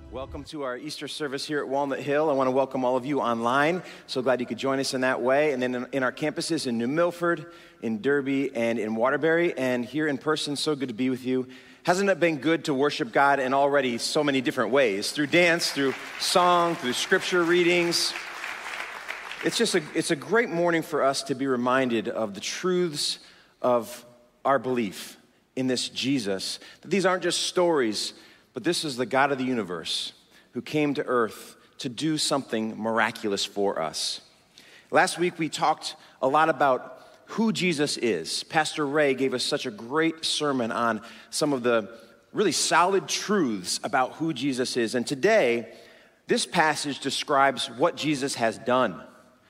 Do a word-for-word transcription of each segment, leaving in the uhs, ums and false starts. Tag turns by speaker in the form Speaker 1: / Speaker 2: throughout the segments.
Speaker 1: Welcome to our Easter service here at Walnut Hill. I want to welcome all of you online. So glad you could join us in that way. And then in, in our campuses in New Milford, in Derby, and in Waterbury, and here in person, so good to be with you. Hasn't it been good to worship God in already so many different ways? Through dance, through song, through scripture readings. It's just a, it's a great morning for us to be reminded of the truths of our belief in this Jesus. That these aren't just stories, but this is the God of the universe who came to earth to do something miraculous for us. Last week we talked a lot about who Jesus is. Pastor Ray gave us such a great sermon on some of the really solid truths about who Jesus is. And today, this passage describes what Jesus has done.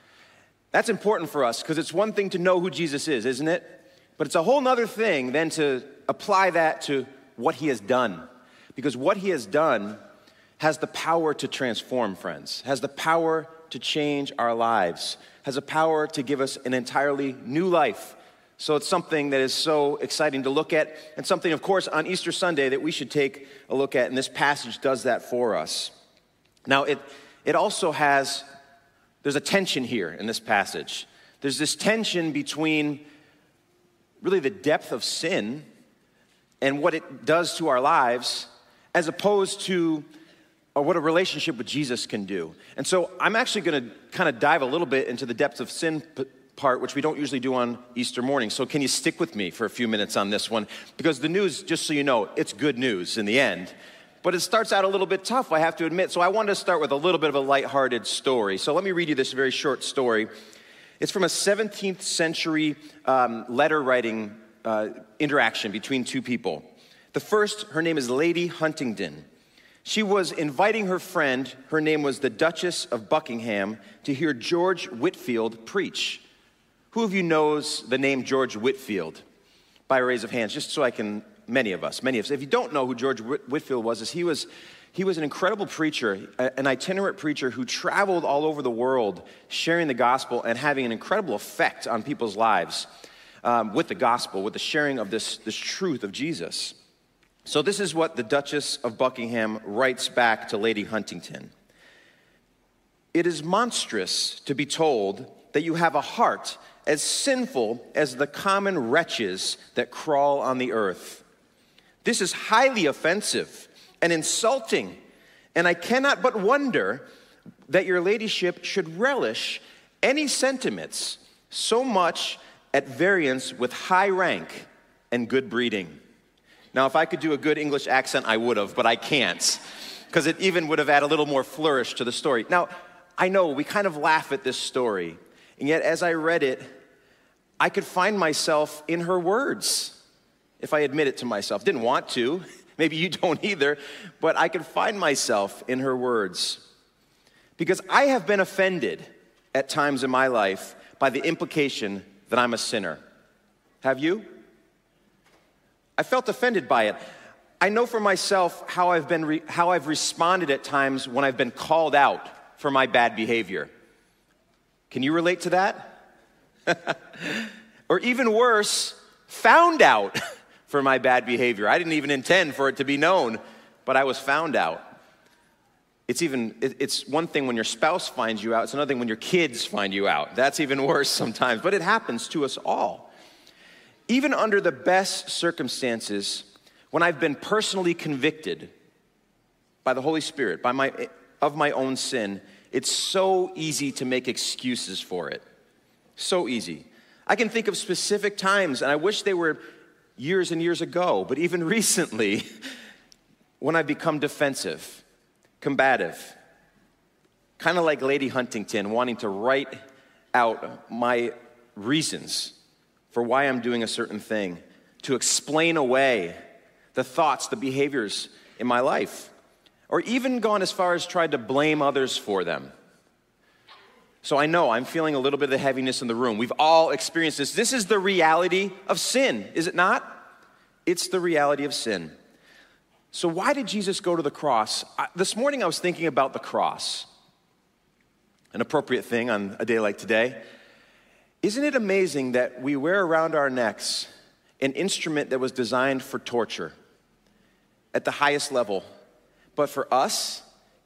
Speaker 1: That's important for us because it's one thing to know who Jesus is, isn't it? But it's a whole other thing then to apply that to what he has done. Because what he has done has the power to transform, friends, has the power to change our lives, has a power to give us an entirely new life. So it's something that is so exciting to look at, and something, of course, on Easter Sunday that we should take a look at, and this passage does that for us. Now, it, it also has, there's a tension here in this passage. There's this tension between really the depth of sin and what it does to our lives, as opposed to or what a relationship with Jesus can do. And so I'm actually going to kind of dive a little bit into the depths of sin p- part, which we don't usually do on Easter morning. So can you stick with me for a few minutes on this one? Because the news, just so you know, it's good news in the end. But it starts out a little bit tough, I have to admit. So I wanted to start with a little bit of a lighthearted story. So let me read you this very short story. It's from a seventeenth century um, letter writing uh, interaction between two people. The first, her name is Lady Huntingdon. She was inviting her friend, her name was the Duchess of Buckingham, to hear George Whitefield preach. Who of you knows the name George Whitefield? By a raise of hands, just so I can, many of us, many of us. If you don't know who George Whitefield was, is he was he was an incredible preacher, an itinerant preacher who traveled all over the world sharing the gospel and having an incredible effect on people's lives um, with the gospel, with the sharing of this, this truth of Jesus. So this is what the Duchess of Buckingham writes back to Lady Huntingdon. It is monstrous to be told that you have a heart as sinful as the common wretches that crawl on the earth. This is highly offensive and insulting, and I cannot but wonder that your ladyship should relish any sentiments so much at variance with high rank and good breeding. Now, if I could do a good English accent, I would have, but I can't, because it even would have added a little more flourish to the story. Now, I know we kind of laugh at this story, and yet as I read it, I could find myself in her words, if I admit it to myself. Didn't want to, maybe you don't either, but I could find myself in her words. Because I have been offended at times in my life by the implication that I'm a sinner. Have you? I felt offended by it. I know for myself how I've been re- how I've responded at times when I've been called out for my bad behavior. Can you relate to that? Or even worse, found out for my bad behavior. I didn't even intend for it to be known, but I was found out. It's even it, it's one thing when your spouse finds you out, it's another thing when your kids find you out. That's even worse sometimes, but it happens to us all. Even under the best circumstances, when I've been personally convicted by the Holy Spirit, by my of my own sin, it's so easy to make excuses for it. So easy. I can think of specific times, and I wish they were years and years ago, but even recently, when I've become defensive, combative, kind of like Lady Huntingdon, wanting to write out my reasons for why I'm doing a certain thing, to explain away the thoughts, the behaviors in my life, or even gone as far as tried to blame others for them. So I know I'm feeling a little bit of the heaviness in the room. We've all experienced this. This is the reality of sin, is it not? It's the reality of sin. So why did Jesus go to the cross? I, this morning I was thinking about the cross, an appropriate thing on a day like today. Isn't it amazing that we wear around our necks an instrument that was designed for torture at the highest level, but for us,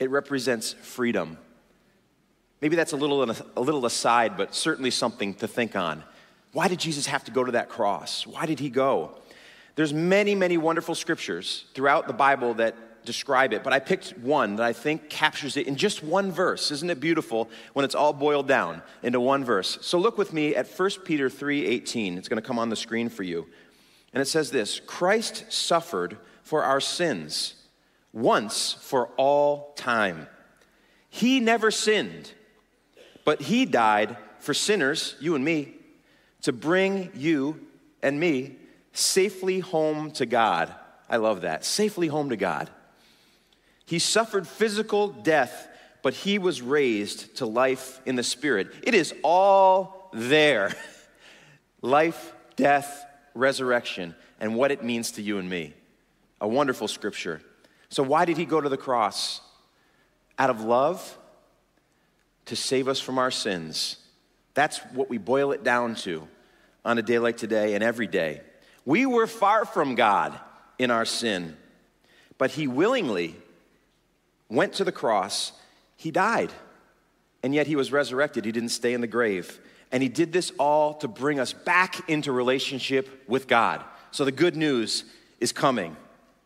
Speaker 1: it represents freedom. Maybe that's a little, a little aside, but certainly something to think on. Why did Jesus have to go to that cross? Why did he go? There's many, many wonderful scriptures throughout the Bible that describe it, but I picked one that I think captures it in just one verse. Isn't it beautiful when it's all boiled down into one verse? So look with me at First Peter three eighteen. It's going to come on the screen for you. And it says this: Christ suffered for our sins once for all time. He never sinned, but he died for sinners, you and me, to bring you and me safely home to God. I love that. Safely home to God. He suffered physical death, but he was raised to life in the Spirit. It is all there. Life, death, resurrection, and what it means to you and me. A wonderful scripture. So why did he go to the cross? Out of love, to save us from our sins. That's what we boil it down to on a day like today and every day. We were far from God in our sin, but he willingly went to the cross. He died, and yet he was resurrected. He didn't stay in the grave. And he did this all to bring us back into relationship with God. So the good news is coming.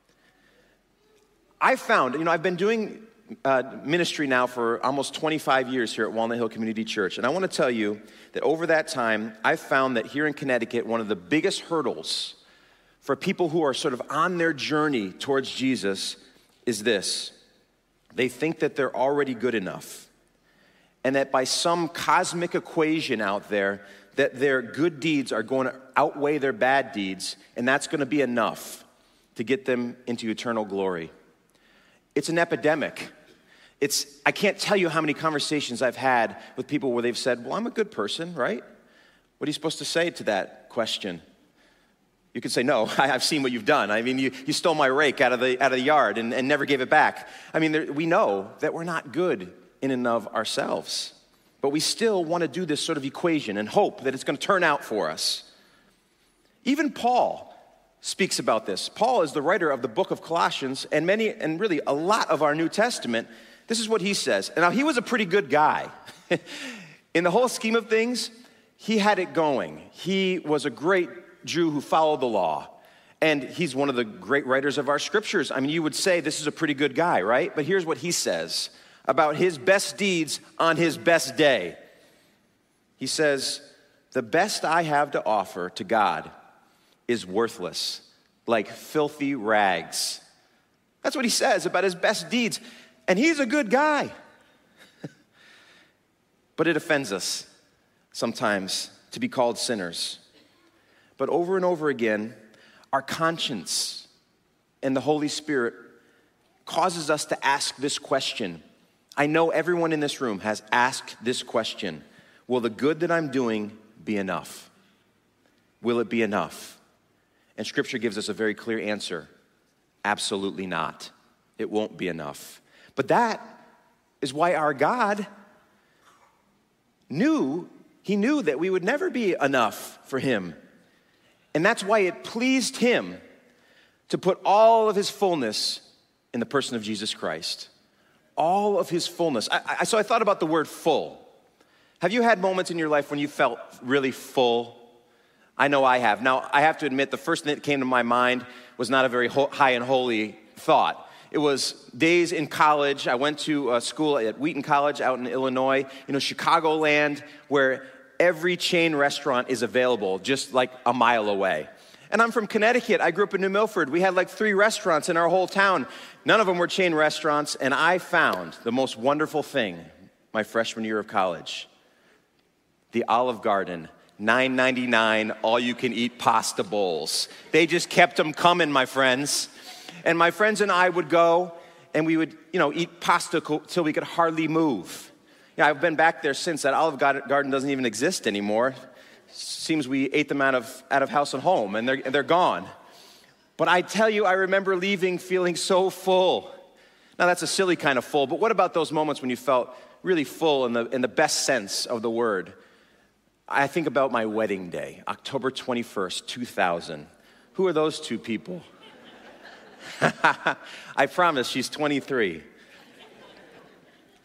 Speaker 1: I found, you know, I've been doing uh, ministry now for almost twenty-five years here at Walnut Hill Community Church. And I want to tell you that over that time, I've found that here in Connecticut, one of the biggest hurdles for people who are sort of on their journey towards Jesus is this. They think that they're already good enough, and that by some cosmic equation out there, that their good deeds are going to outweigh their bad deeds, and that's going to be enough to get them into eternal glory. It's an epidemic. It's, I can't tell you how many conversations I've had with people where they've said, well, I'm a good person, right? What are you supposed to say to that question? You could say, no, I've seen what you've done. I mean, you, you stole my rake out of the, out of the yard and, and never gave it back. I mean, there, we know that we're not good in and of ourselves, but we still want to do this sort of equation and hope that it's going to turn out for us. Even Paul speaks about this. Paul is the writer of the book of Colossians, and many, and really a lot of our New Testament. This is what he says. And now, he was a pretty good guy. In the whole scheme of things, he had it going. He was a great Jew who followed the law. And he's one of the great writers of our scriptures. I mean, you would say this is a pretty good guy, right? But here's what he says about his best deeds on his best day. He says, the best I have to offer to God is worthless, like filthy rags. That's what he says about his best deeds. And he's a good guy. But it offends us sometimes to be called sinners. But over and over again, our conscience and the Holy Spirit causes us to ask this question. I know everyone in this room has asked this question. Will the good that I'm doing be enough? Will it be enough? And Scripture gives us a very clear answer. Absolutely not. It won't be enough. But that is why our God knew, he knew that we would never be enough for him. And that's why it pleased him to put all of his fullness in the person of Jesus Christ. All of his fullness. I, I, so I thought about the word full. Have you had moments in your life when you felt really full? I know I have. Now, I have to admit, the first thing that came to my mind was not a very ho- high and holy thought. It was days in college. I went to a school at Wheaton College out in Illinois, you know, Chicagoland, where every chain restaurant is available just like a mile away. And I'm from Connecticut. I grew up in New Milford. We had like three restaurants in our whole town. None of them were chain restaurants, and I found the most wonderful thing my freshman year of college. The Olive Garden, nine ninety-nine, all-you-can-eat pasta bowls. They just kept them coming, my friends. And my friends and I would go, and we would, you know, eat pasta till we could hardly move. Yeah, I've been back there since. That Olive Garden doesn't even exist anymore. Seems we ate them out of out of house and home, and they're they're gone. But I tell you, I remember leaving feeling so full. Now that's a silly kind of full, but what about those moments when you felt really full in the in the best sense of the word? I think about my wedding day, October twenty-first, two thousand. Who are those two people? I promise she's twenty-three.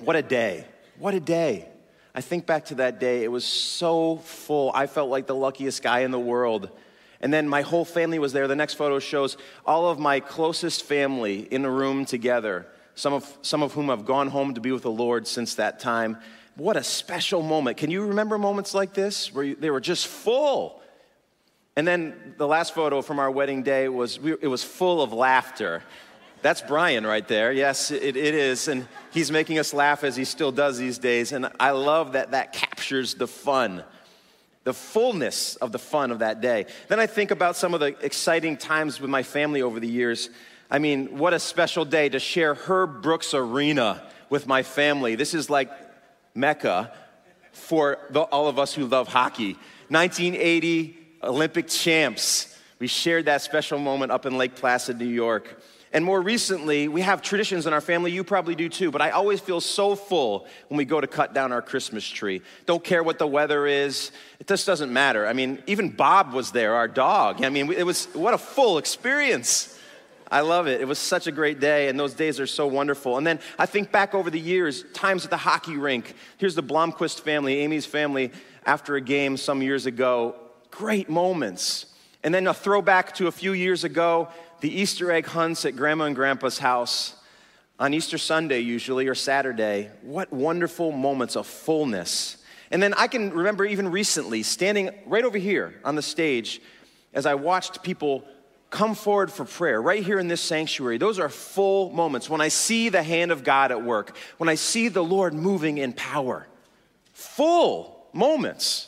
Speaker 1: What a day. What a day. I think back to that day. It was so full. I felt like the luckiest guy in the world. And then my whole family was there. The next photo shows all of my closest family in a room together, some of, some of whom have gone home to be with the Lord since that time. What a special moment. Can you remember moments like this where you, they were just full? And then the last photo from our wedding day was, we, it was full of laughter. That's Brian right there. Yes, it, it is. And he's making us laugh as he still does these days. And I love that that captures the fun, the fullness of the fun of that day. Then I think about some of the exciting times with my family over the years. I mean, what a special day to share Herb Brooks Arena with my family. This is like Mecca for the, all of us who love hockey. nineteen eighty Olympic champs. We shared that special moment up in Lake Placid, New York. And more recently, we have traditions in our family. You probably do too, but I always feel so full when we go to cut down our Christmas tree. Don't care what the weather is. It just doesn't matter. I mean, even Bob was there, our dog. I mean, it was, what a full experience. I love it. It was such a great day, and those days are so wonderful. And then I think back over the years, times at the hockey rink. Here's the Blomquist family, Amy's family, after a game some years ago. Great moments. And then a throwback to a few years ago, the Easter egg hunts at Grandma and Grandpa's house on Easter Sunday usually, or Saturday. What wonderful moments of fullness. And then I can remember even recently standing right over here on the stage as I watched people come forward for prayer right here in this sanctuary. Those are full moments when I see the hand of God at work, when I see the Lord moving in power. Full moments.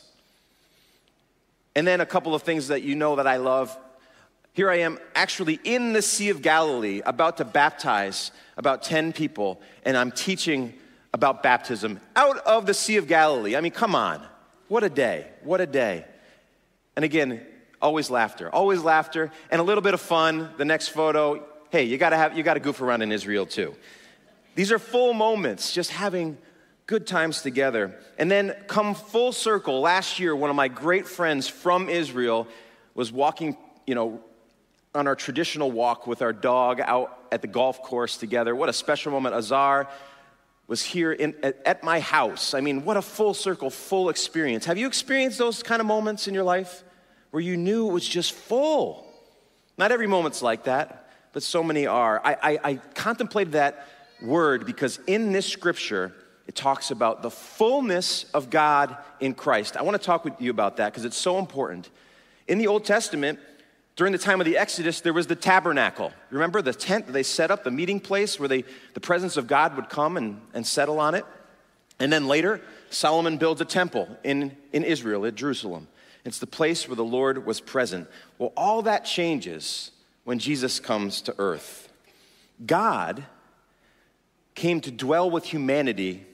Speaker 1: And then a couple of things that you know that I love. Here I am actually in the Sea of Galilee about to baptize about ten people, and I'm teaching about baptism out of the Sea of Galilee. I mean, come on. What a day. What a day. And again, always laughter. Always laughter and a little bit of fun. The next photo, hey, you gotta have you gotta goof around in Israel too. These are full moments, just having good times together. And then come full circle, last year, one of my great friends from Israel was walking, you know, on our traditional walk with our dog out at the golf course together. What a special moment. Azar was here in, at, at my house. I mean, what a full circle, full experience. Have you experienced those kind of moments in your life where you knew it was just full? Not every moment's like that, but so many are. I, I, I contemplated that word because in this scripture, it talks about the fullness of God in Christ. I want to talk with you about that because it's so important. In the Old Testament, during the time of the Exodus, there was the tabernacle. Remember the tent that they set up, the meeting place where they, the presence of God would come and, and settle on it? And then later, Solomon builds a temple in, in Israel, at Jerusalem. It's the place where the Lord was present. Well, all that changes when Jesus comes to earth. God came to dwell with humanity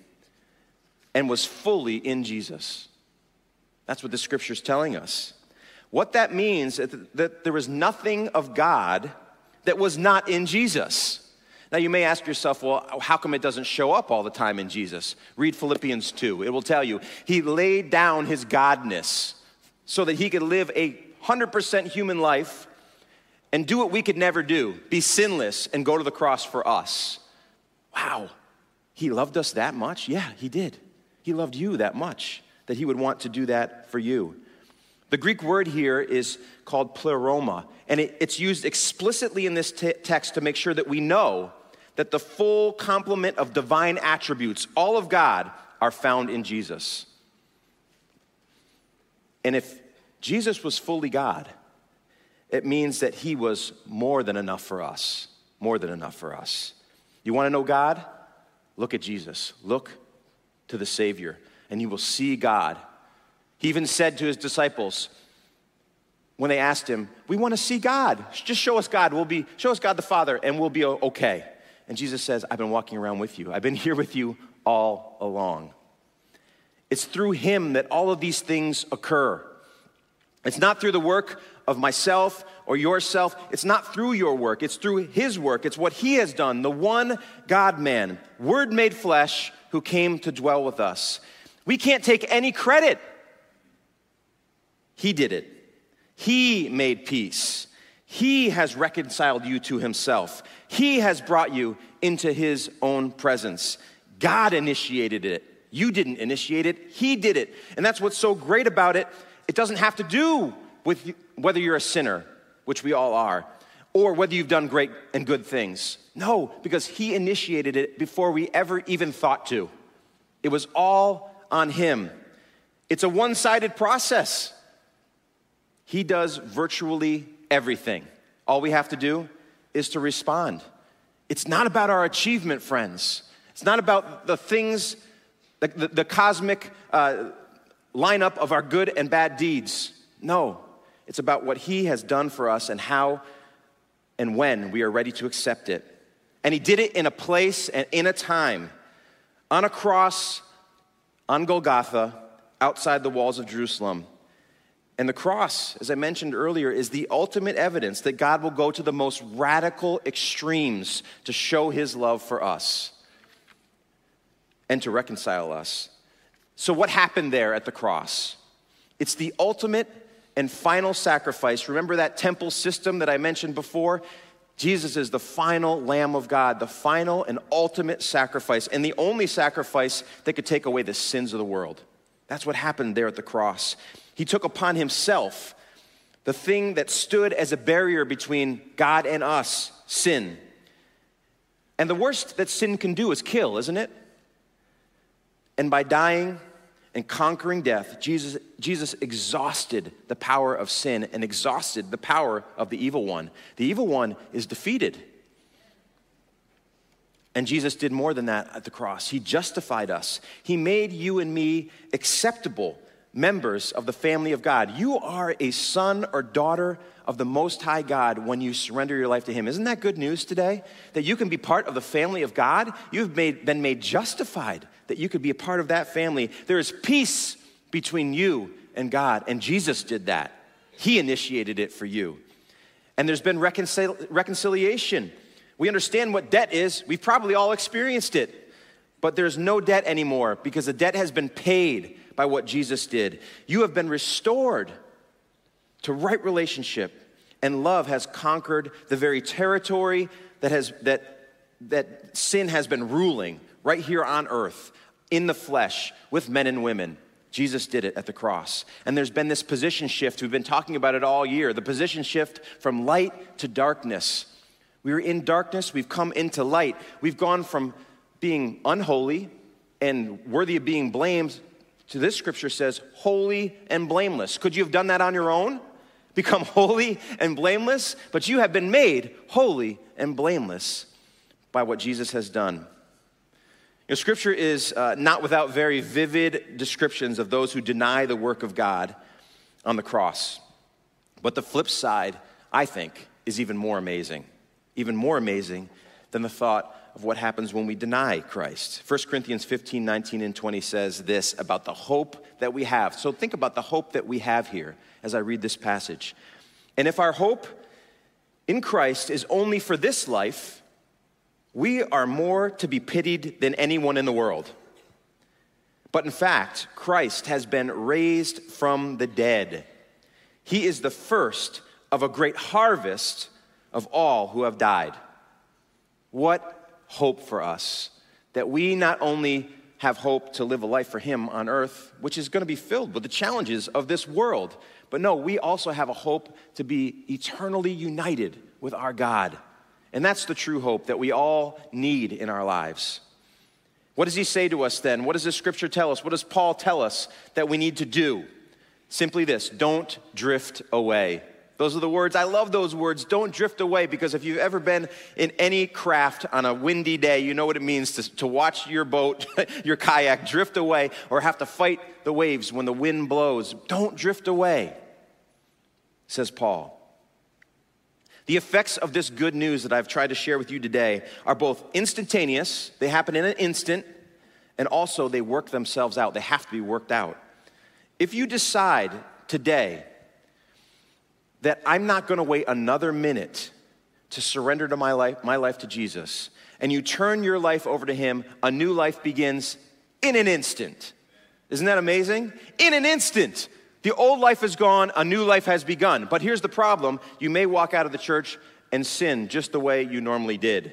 Speaker 1: and was fully in Jesus. That's what the scripture's telling us. What that means is that there was nothing of God that was not in Jesus. Now you may ask yourself, well, how come it doesn't show up all the time in Jesus? Read Philippians two. It will tell you. He laid down his godness so that he could live a one hundred percent human life and do what we could never do, be sinless and go to the cross for us. Wow, he loved us that much? Yeah, he did. He loved you that much that he would want to do that for you. The Greek word here is called pleroma, and it, it's used explicitly in this t- text to make sure that we know that the full complement of divine attributes, all of God, are found in Jesus. And if Jesus was fully God, it means that he was more than enough for us, more than enough for us. You want to know God? Look at Jesus. Look to the Savior, and you will see God. He even said to his disciples, when they asked him, we want to see God. Just show us God. We'll be, show us God the Father, and we'll be okay. And Jesus says, I've been walking around with you. I've been here with you all along. It's through him that all of these things occur. It's not through the work of myself or yourself. It's not through your work. It's through his work. It's what he has done, the one God-man, Word made flesh, who came to dwell with us. We can't take any credit. He did it. He made peace. He has reconciled you to himself. He has brought you into his own presence. God initiated it. You didn't initiate it. He did it. And that's what's so great about it. It doesn't have to do with whether you're a sinner, which we all are, or whether you've done great and good things. No, because he initiated it before we ever even thought to. It was all on him. It's a one-sided process. He does virtually everything. All we have to do is to respond. It's not about our achievement, friends. It's not about the things, the, the, the cosmic uh, lineup of our good and bad deeds. No, it's about what he has done for us and how and when we are ready to accept it. And he did it in a place and in a time, on a cross, on Golgotha, outside the walls of Jerusalem. And the cross, as I mentioned earlier, is the ultimate evidence that God will go to the most radical extremes to show his love for us and to reconcile us. So what happened there at the cross? It's the ultimate and final sacrifice. Remember that temple system that I mentioned before? Jesus is the final Lamb of God, the final and ultimate sacrifice, and the only sacrifice that could take away the sins of the world. That's what happened there at the cross. He took upon himself the thing that stood as a barrier between God and us, sin. And the worst that sin can do is kill, isn't it? And by dying and conquering death, Jesus, Jesus exhausted the power of sin and exhausted the power of the evil one. The evil one is defeated. And Jesus did more than that at the cross. He justified us. He made you and me acceptable members of the family of God. You are a son or daughter of the Most High God when you surrender your life to him. Isn't that good news today? That you can be part of the family of God? You've made, been made justified, that you could be a part of that family. There is peace between you and God, and Jesus did that. He initiated it for you. And there's been reconcil- reconciliation. We understand what debt is. We've probably all experienced it. But there's no debt anymore because the debt has been paid by what Jesus did. You have been restored to right relationship, and love has conquered the very territory that has that that sin has been ruling right here on earth, in the flesh, with men and women. Jesus did it at the cross. And there's been this position shift. We've been talking about it all year. The position shift from light to darkness. We were in darkness. We've come into light. We've gone from being unholy and worthy of being blamed to, this scripture says, holy and blameless. Could you have done that on your own? Become holy and blameless? But you have been made holy and blameless by what Jesus has done. You know, scripture is uh, not without very vivid descriptions of those who deny the work of God on the cross. But the flip side, I think, is even more amazing. Even more amazing than the thought of what happens when we deny Christ. First Corinthians fifteen, nineteen, and twenty says this about the hope that we have. So think about the hope that we have here as I read this passage. And if our hope in Christ is only for this life, we are more to be pitied than anyone in the world. But in fact, Christ has been raised from the dead. He is the first of a great harvest of all who have died. What hope for us, that we not only have hope to live a life for him on earth, which is going to be filled with the challenges of this world, but no, we also have a hope to be eternally united with our God. And that's the true hope that we all need in our lives. What does he say to us then? What does this scripture tell us? What does Paul tell us that we need to do? Simply this: don't drift away. Those are the words. I love those words. Don't drift away, because if you've ever been in any craft on a windy day, you know what it means to, to watch your boat, your kayak, drift away or have to fight the waves when the wind blows. Don't drift away, says Paul. The effects of this good news that I've tried to share with you today are both instantaneous, they happen in an instant, and also they work themselves out. They have to be worked out. If you decide today that I'm not going to wait another minute to surrender to my life, my life to Jesus, and you turn your life over to him, a new life begins in an instant. Isn't that amazing? In an instant. The old life is gone, a new life has begun. But here's the problem. You may walk out of the church and sin just the way you normally did.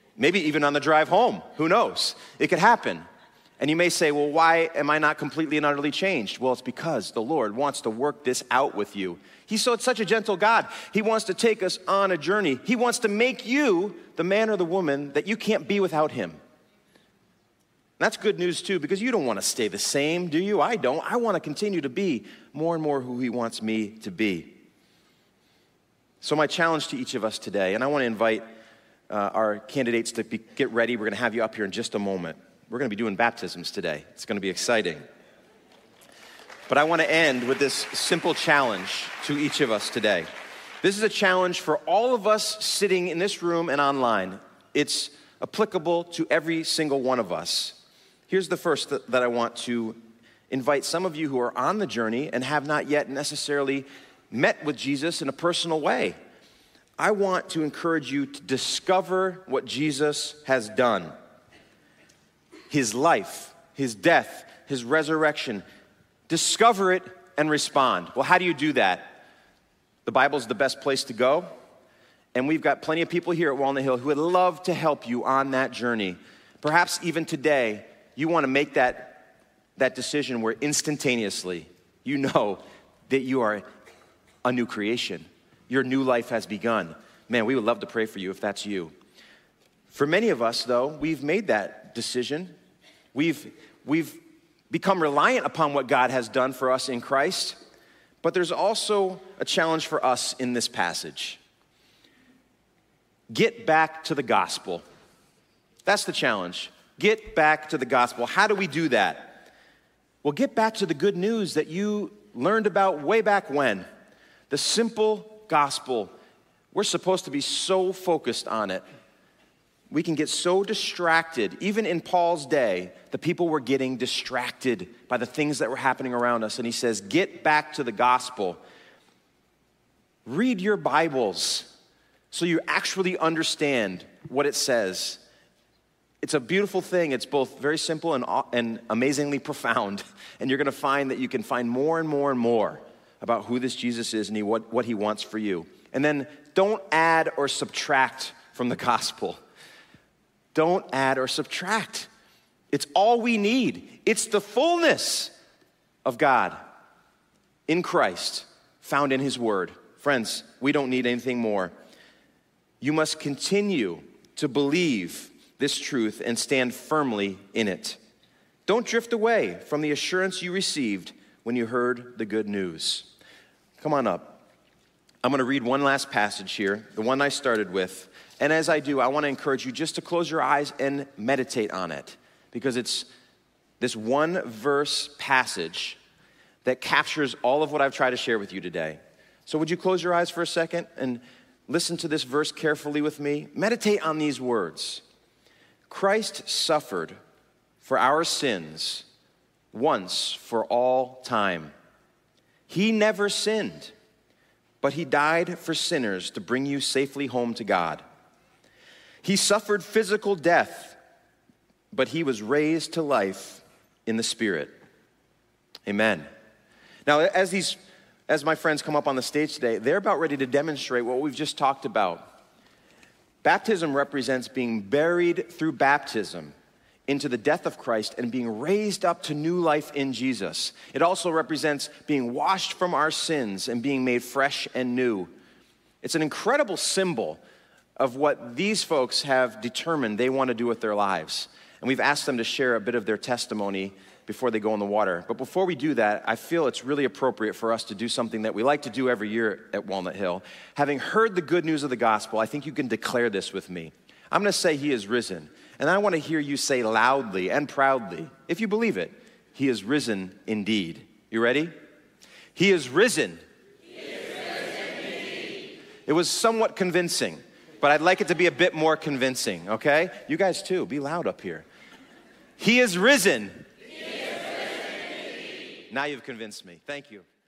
Speaker 1: Maybe even on the drive home. Who knows? It could happen. And you may say, well, why am I not completely and utterly changed? Well, it's because the Lord wants to work this out with you. He's so, such a gentle God. He wants to take us on a journey. He wants to make you the man or the woman that you can't be without him. That's good news too, because you don't want to stay the same, do you? I don't. I want to continue to be more and more who he wants me to be. So my challenge to each of us today, and I want to invite uh, our candidates to be, get ready. We're going to have you up here in just a moment. We're going to be doing baptisms today. It's going to be exciting. But I want to end with this simple challenge to each of us today. This is a challenge for all of us sitting in this room and online. It's applicable to every single one of us. Here's the first that, that I want to invite some of you who are on the journey and have not yet necessarily met with Jesus in a personal way. I want to encourage you to discover what Jesus has done. His life, his death, his resurrection. Discover it and respond. Well, how do you do that? The Bible's the best place to go. And we've got plenty of people here at Walnut Hill who would love to help you on that journey. Perhaps even today, you want to make that, that decision where instantaneously you know that you are a new creation. Your new life has begun. Man, we would love to pray for you if that's you. For many of us, though, we've made that decision. We've, we've become reliant upon what God has done for us in Christ. But there's also a challenge for us in this passage. Get back to the gospel. That's the challenge. Get back to the gospel. How do we do that? Well, get back to the good news that you learned about way back when. The simple gospel. We're supposed to be so focused on it. We can get so distracted. Even in Paul's day, the people were getting distracted by the things that were happening around us. And he says, get back to the gospel. Read your Bibles so you actually understand what it says. It's a beautiful thing. It's both very simple and, and amazingly profound. And you're going to find that you can find more and more and more about who this Jesus is and he, what, what he wants for you. And then don't add or subtract from the gospel. Don't add or subtract. It's all we need. It's the fullness of God in Christ, found in his word. Friends, we don't need anything more. You must continue to believe this truth and stand firmly in it. Don't drift away from the assurance you received when you heard the good news. Come on up. I'm going to read one last passage here, the one I started with. And as I do, I want to encourage you just to close your eyes and meditate on it, because it's this one verse passage that captures all of what I've tried to share with you today. So would you close your eyes for a second and listen to this verse carefully with me? Meditate on these words. Christ suffered for our sins once for all time. He never sinned, but he died for sinners to bring you safely home to God. He suffered physical death, but he was raised to life in the Spirit. Amen. Now, as these, as my friends come up on the stage today, they're about ready to demonstrate what we've just talked about. Baptism represents being buried through baptism into the death of Christ and being raised up to new life in Jesus. It also represents being washed from our sins and being made fresh and new. It's an incredible symbol of what these folks have determined they want to do with their lives. And we've asked them to share a bit of their testimony before they go in the water. But before we do that, I feel it's really appropriate for us to do something that we like to do every year at Walnut Hill. Having heard the good news of the gospel, I think you can declare this with me. I'm going to say he is risen. And I want to hear you say loudly and proudly, if you believe it, he is risen indeed. You ready? He is risen. He is risen indeed. It was somewhat convincing, but I'd like it to be a bit more convincing, okay? You guys too, be loud up here. He is risen. He is risen indeed. Now you've convinced me. Thank you.